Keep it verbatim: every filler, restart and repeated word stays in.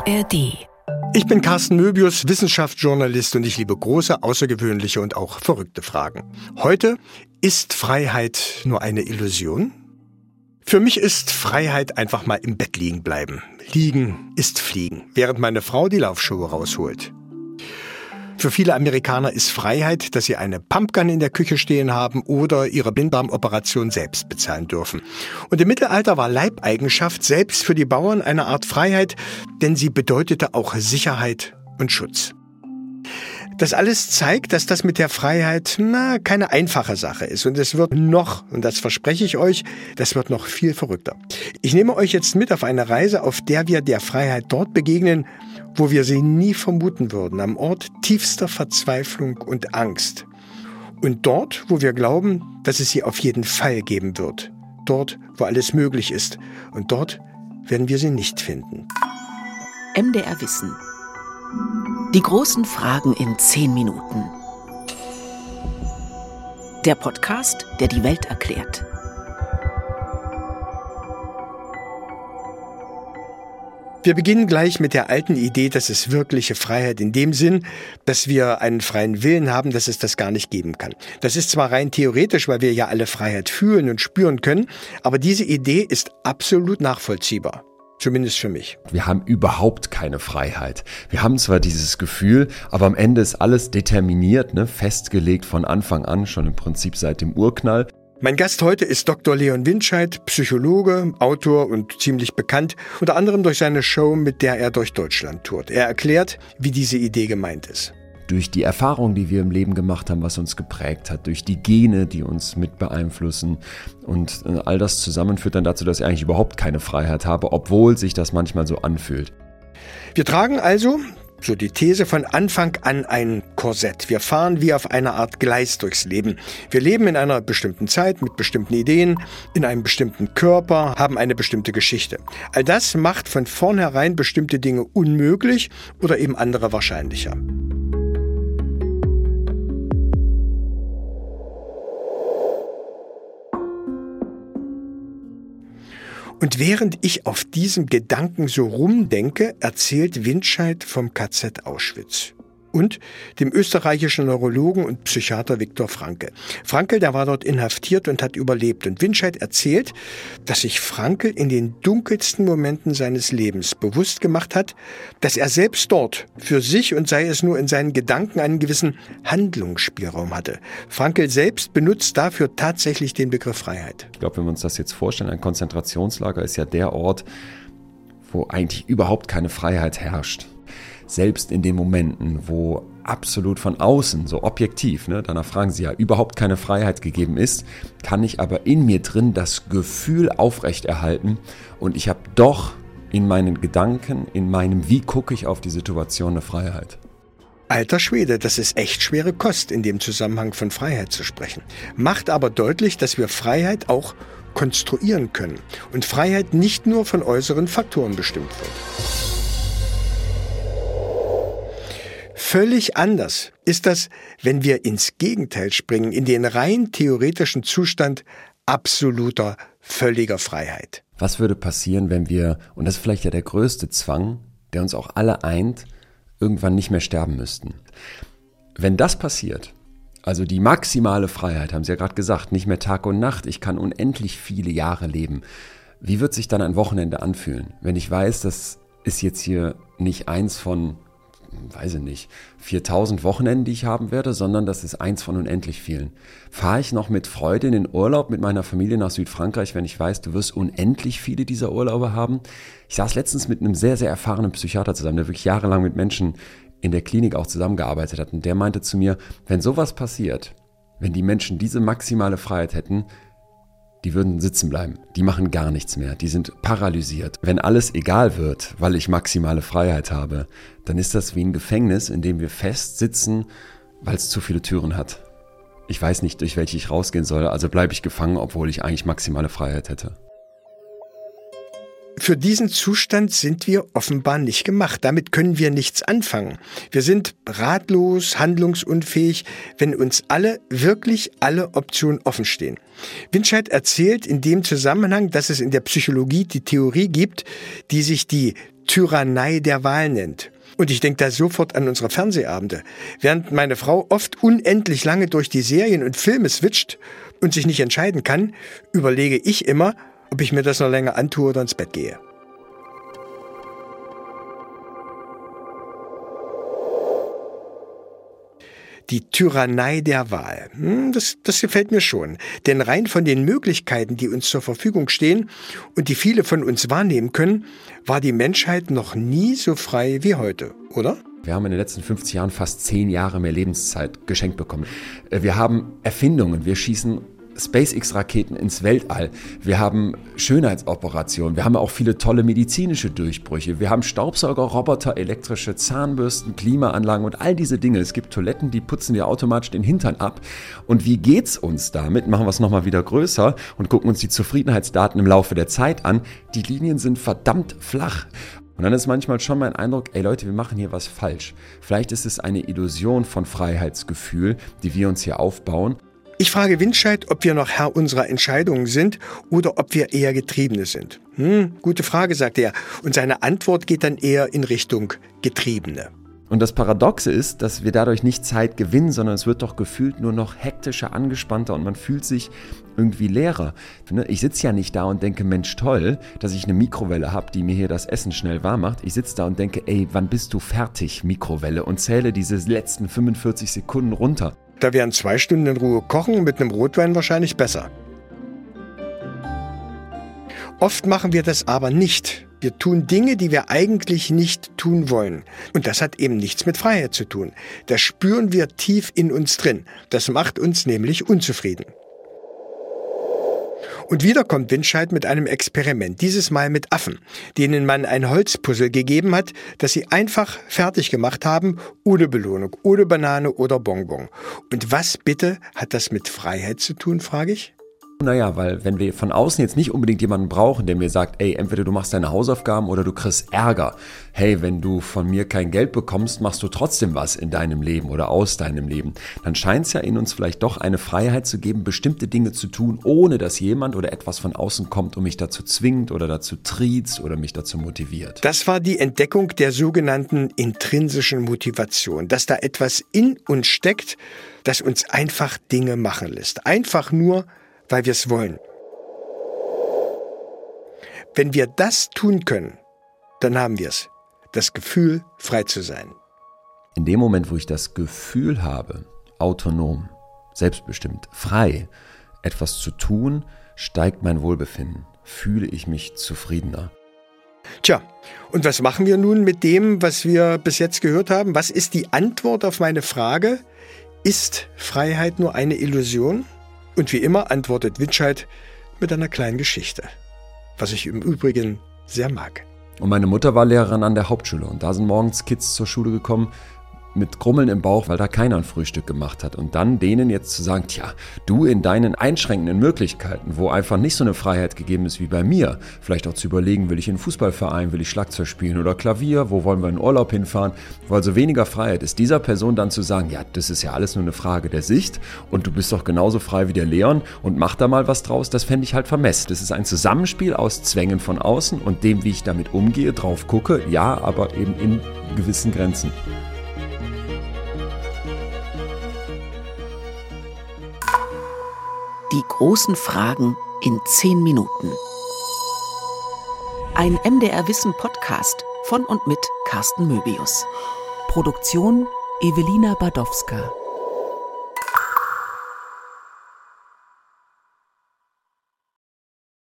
A R D. Ich bin Carsten Möbius, Wissenschaftsjournalist, und ich liebe große, außergewöhnliche und auch verrückte Fragen. Heute: Ist Freiheit nur eine Illusion? Für mich ist Freiheit einfach mal im Bett liegen bleiben. Liegen ist Fliegen, während meine Frau die Laufschuhe rausholt. Für viele Amerikaner ist Freiheit, dass sie eine Pumpgun in der Küche stehen haben oder ihre Blinddarmoperation selbst bezahlen dürfen. Und im Mittelalter war Leibeigenschaft selbst für die Bauern eine Art Freiheit, denn sie bedeutete auch Sicherheit und Schutz. Das alles zeigt, dass das mit der Freiheit na, keine einfache Sache ist. Und es wird noch, und das verspreche ich euch, das wird noch viel verrückter. Ich nehme euch jetzt mit auf eine Reise, auf der wir der Freiheit dort begegnen, wo wir sie nie vermuten würden, am Ort tiefster Verzweiflung und Angst. Und dort, wo wir glauben, dass es sie auf jeden Fall geben wird. Dort, wo alles möglich ist. Und dort werden wir sie nicht finden. M D R Wissen. Die großen Fragen in zehn Minuten. Der Podcast, der die Welt erklärt. Wir beginnen gleich mit der alten Idee, dass es wirkliche Freiheit in dem Sinn, dass wir einen freien Willen haben, dass es das gar nicht geben kann. Das ist zwar rein theoretisch, weil wir ja alle Freiheit fühlen und spüren können, aber diese Idee ist absolut nachvollziehbar. Zumindest für mich. Wir haben überhaupt keine Freiheit. Wir haben zwar dieses Gefühl, aber am Ende ist alles determiniert, ne, festgelegt von Anfang an, schon im Prinzip seit dem Urknall. Mein Gast heute ist Doktor Leon Winscheid, Psychologe, Autor und ziemlich bekannt, unter anderem durch seine Show, mit der er durch Deutschland tourt. Er erklärt, wie diese Idee gemeint ist. Durch die Erfahrungen, die wir im Leben gemacht haben, was uns geprägt hat, durch die Gene, die uns mit beeinflussen, und all das zusammen führt dann dazu, dass ich eigentlich überhaupt keine Freiheit habe, obwohl sich das manchmal so anfühlt. Wir tragen also, so die These, von Anfang an ein Korsett. Wir fahren wie auf einer Art Gleis durchs Leben. Wir leben in einer bestimmten Zeit mit bestimmten Ideen, in einem bestimmten Körper, haben eine bestimmte Geschichte. All das macht von vornherein bestimmte Dinge unmöglich oder eben andere wahrscheinlicher. Und während ich auf diesem Gedanken so rumdenke, erzählt Winscheid vom K Z Auschwitz und dem österreichischen Neurologen und Psychiater Viktor Frankl. Frankl, der war dort inhaftiert und hat überlebt. Und Winscheid erzählt, dass sich Frankl in den dunkelsten Momenten seines Lebens bewusst gemacht hat, dass er selbst dort für sich und sei es nur in seinen Gedanken einen gewissen Handlungsspielraum hatte. Frankl selbst benutzt dafür tatsächlich den Begriff Freiheit. Ich glaube, wenn wir uns das jetzt vorstellen, ein Konzentrationslager ist ja der Ort, wo eigentlich überhaupt keine Freiheit herrscht. Selbst in den Momenten, wo absolut von außen, so objektiv, ne, danach fragen Sie ja, überhaupt keine Freiheit gegeben ist, kann ich aber in mir drin das Gefühl aufrechterhalten und ich habe doch in meinen Gedanken, in meinem Wie gucke ich auf die Situation eine Freiheit. Alter Schwede, das ist echt schwere Kost, in dem Zusammenhang von Freiheit zu sprechen. Macht aber deutlich, dass wir Freiheit auch konstruieren können und Freiheit nicht nur von äußeren Faktoren bestimmt wird. Völlig anders ist das, wenn wir ins Gegenteil springen, in den rein theoretischen Zustand absoluter, völliger Freiheit. Was würde passieren, wenn wir, und das ist vielleicht ja der größte Zwang, der uns auch alle eint, irgendwann nicht mehr sterben müssten? Wenn das passiert, also die maximale Freiheit, haben Sie ja gerade gesagt, nicht mehr Tag und Nacht, ich kann unendlich viele Jahre leben. Wie wird sich dann ein Wochenende anfühlen, wenn ich weiß, das ist jetzt hier nicht eins von, weiß ich nicht, viertausend Wochenenden, die ich haben werde, sondern das ist eins von unendlich vielen. Fahre ich noch mit Freude in den Urlaub mit meiner Familie nach Südfrankreich, wenn ich weiß, du wirst unendlich viele dieser Urlaube haben? Ich saß letztens mit einem sehr, sehr erfahrenen Psychiater zusammen, der wirklich jahrelang mit Menschen in der Klinik auch zusammengearbeitet hat. Und der meinte zu mir, wenn sowas passiert, wenn die Menschen diese maximale Freiheit hätten, die würden sitzen bleiben. Die machen gar nichts mehr. Die sind paralysiert. Wenn alles egal wird, weil ich maximale Freiheit habe, dann ist das wie ein Gefängnis, in dem wir fest sitzen, weil es zu viele Türen hat. Ich weiß nicht, durch welche ich rausgehen soll, also bleibe ich gefangen, obwohl ich eigentlich maximale Freiheit hätte. Für diesen Zustand sind wir offenbar nicht gemacht. Damit können wir nichts anfangen. Wir sind ratlos, handlungsunfähig, wenn uns alle, wirklich alle Optionen offen stehen. Winscheid erzählt in dem Zusammenhang, dass es in der Psychologie die Theorie gibt, die sich die Tyrannei der Wahl nennt. Und ich denke da sofort an unsere Fernsehabende. Während meine Frau oft unendlich lange durch die Serien und Filme switcht und sich nicht entscheiden kann, überlege ich immer, ob ich mir das noch länger antue oder ins Bett gehe. Die Tyrannei der Wahl. Das, das gefällt mir schon. Denn rein von den Möglichkeiten, die uns zur Verfügung stehen und die viele von uns wahrnehmen können, war die Menschheit noch nie so frei wie heute, oder? Wir haben in den letzten fünfzig Jahren fast zehn Jahre mehr Lebenszeit geschenkt bekommen. Wir haben Erfindungen, wir schießen SpaceX-Raketen ins Weltall. Wir haben Schönheitsoperationen. Wir haben auch viele tolle medizinische Durchbrüche. Wir haben Staubsauger, Roboter, elektrische Zahnbürsten, Klimaanlagen und all diese Dinge. Es gibt Toiletten, die putzen dir automatisch den Hintern ab. Und wie geht's uns damit? Machen wir es nochmal wieder größer und gucken uns die Zufriedenheitsdaten im Laufe der Zeit an. Die Linien sind verdammt flach. Und dann ist manchmal schon mein Eindruck, ey Leute, wir machen hier was falsch. Vielleicht ist es eine Illusion von Freiheitsgefühl, die wir uns hier aufbauen. Ich frage Windscheid, ob wir noch Herr unserer Entscheidungen sind oder ob wir eher Getriebene sind. Hm, gute Frage, sagt er. Und seine Antwort geht dann eher in Richtung Getriebene. Und das Paradoxe ist, dass wir dadurch nicht Zeit gewinnen, sondern es wird doch gefühlt nur noch hektischer, angespannter und man fühlt sich irgendwie leerer. Ich sitze ja nicht da und denke, Mensch, toll, dass ich eine Mikrowelle habe, die mir hier das Essen schnell warm macht. Ich sitze da und denke, ey, wann bist du fertig, Mikrowelle? Und zähle diese letzten fünfundvierzig Sekunden runter. Da wären zwei Stunden in Ruhe kochen mit einem Rotwein wahrscheinlich besser. Oft machen wir das aber nicht. Wir tun Dinge, die wir eigentlich nicht tun wollen. Und das hat eben nichts mit Freiheit zu tun. Das spüren wir tief in uns drin. Das macht uns nämlich unzufrieden. Und wieder kommt Windscheid mit einem Experiment, dieses Mal mit Affen, denen man ein Holzpuzzle gegeben hat, das sie einfach fertig gemacht haben, ohne Belohnung, ohne Banane oder Bonbon. Und was bitte hat das mit Freiheit zu tun, frage ich? Naja, weil wenn wir von außen jetzt nicht unbedingt jemanden brauchen, der mir sagt, ey, entweder du machst deine Hausaufgaben oder du kriegst Ärger. Hey, wenn du von mir kein Geld bekommst, machst du trotzdem was in deinem Leben oder aus deinem Leben. Dann scheint es ja in uns vielleicht doch eine Freiheit zu geben, bestimmte Dinge zu tun, ohne dass jemand oder etwas von außen kommt und mich dazu zwingt oder dazu triezt oder mich dazu motiviert. Das war die Entdeckung der sogenannten intrinsischen Motivation, dass da etwas in uns steckt, das uns einfach Dinge machen lässt. Einfach nur, weil wir es wollen. Wenn wir das tun können, dann haben wir es. Das Gefühl, frei zu sein. In dem Moment, wo ich das Gefühl habe, autonom, selbstbestimmt, frei, etwas zu tun, steigt mein Wohlbefinden. Fühle ich mich zufriedener. Tja, und was machen wir nun mit dem, was wir bis jetzt gehört haben? Was ist die Antwort auf meine Frage? Ist Freiheit nur eine Illusion? Und wie immer antwortet Windscheid mit einer kleinen Geschichte, was ich im Übrigen sehr mag. Und meine Mutter war Lehrerin an der Hauptschule und da sind morgens Kids zur Schule gekommen mit Grummeln im Bauch, weil da keiner ein Frühstück gemacht hat. Und dann denen jetzt zu sagen, tja, du in deinen einschränkenden Möglichkeiten, wo einfach nicht so eine Freiheit gegeben ist wie bei mir, vielleicht auch zu überlegen, will ich in einen Fußballverein, will ich Schlagzeug spielen oder Klavier, wo wollen wir in Urlaub hinfahren, wo also weniger Freiheit ist, dieser Person dann zu sagen, ja, das ist ja alles nur eine Frage der Sicht und du bist doch genauso frei wie der Leon und mach da mal was draus, das fände ich halt vermessen. Das ist ein Zusammenspiel aus Zwängen von außen und dem, wie ich damit umgehe, drauf gucke, ja, aber eben in gewissen Grenzen. Die großen Fragen in zehn Minuten. Ein M D R Wissen Podcast von und mit Carsten Möbius. Produktion Evelina Badowska.